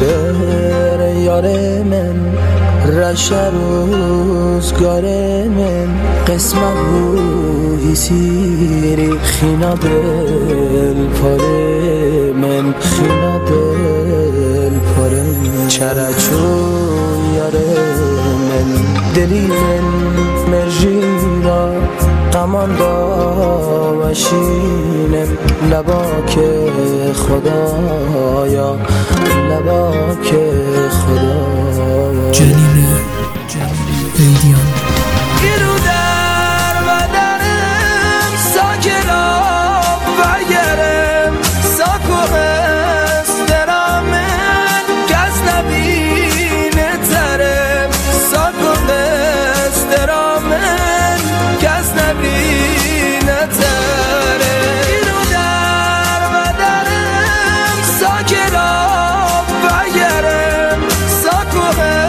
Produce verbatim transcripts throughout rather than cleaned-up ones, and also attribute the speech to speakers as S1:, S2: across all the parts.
S1: بر یار من رشه روزگار من قسمت بوی سیری خینا دل پاره من خینا دل پاره من چرچو یار من دلی من مرجینا قمان داشینم لبا که خدایا لبا که خدایا
S2: جلیل ایدیان
S1: گیرو در بدنم ساکرام برگرم ساکو استرامن کس نبینه ترم ساکو استرامن کس نبینه ترم گیرو در بدنم ساکرام برگرم ساکو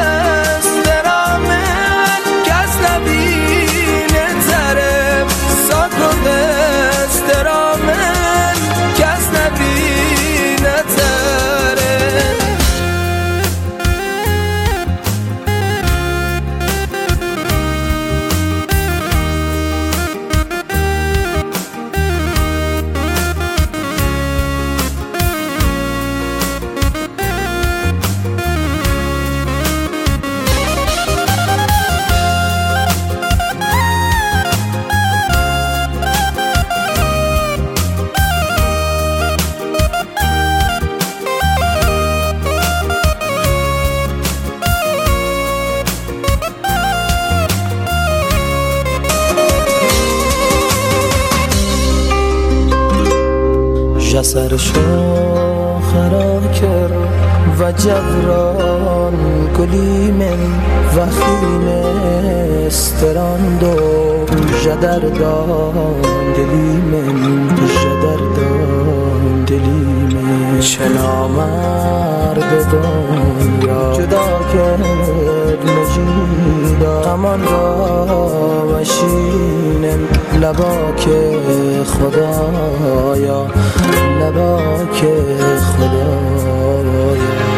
S1: جسرشو خرا کرد و جبران گلی من و خیمه استراند و جدردان دلی من جدردان دلی من چنا مرد دنیا جدا کرد مجیدا قمان را وشینم لبا که خدایا لبا که خدایا